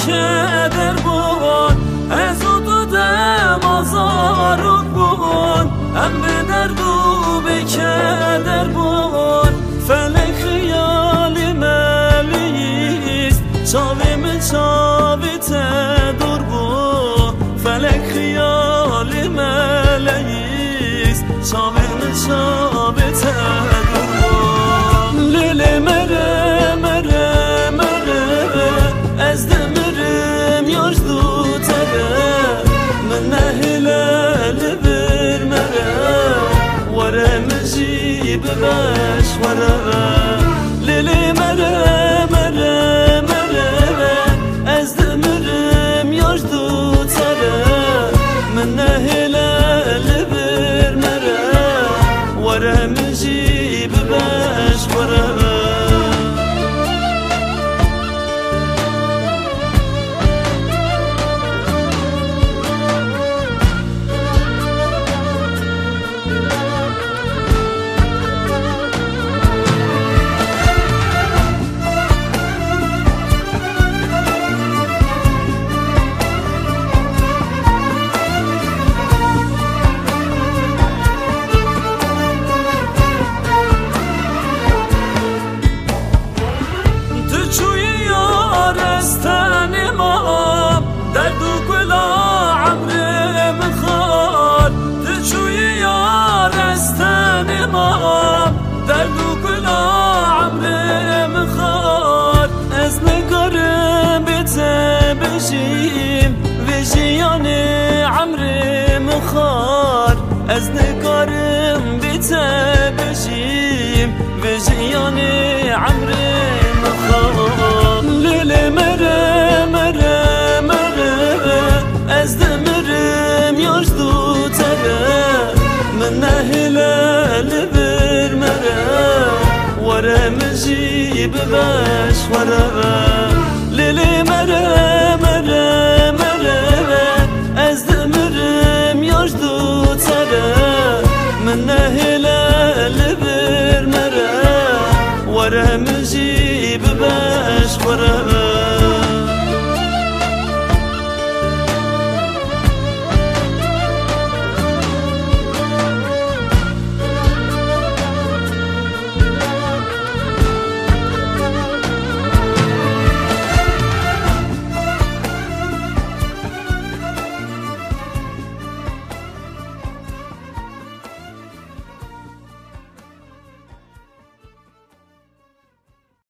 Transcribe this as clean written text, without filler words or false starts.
کدر بود از او دودم آزارک بود هم به درد و به کدر بود فلک خیالی ملیست چاوی من چاوی تدور بود فلک خیالی ملیست چاوی من چاوی تدور بود لیل مره مره مره از دمرم یاش دو تره من نهلال بر مره وره مجیب باش وره لیل مره مره مره از دمرم یاش دو تره من نهلال بر مره وره مجیب باش وره از نگارم بیته بشیم و جیان عمر مخار لیل مره مره مره از دمرم یاش دو تره من نهلال بر مره وره مجیب باش وره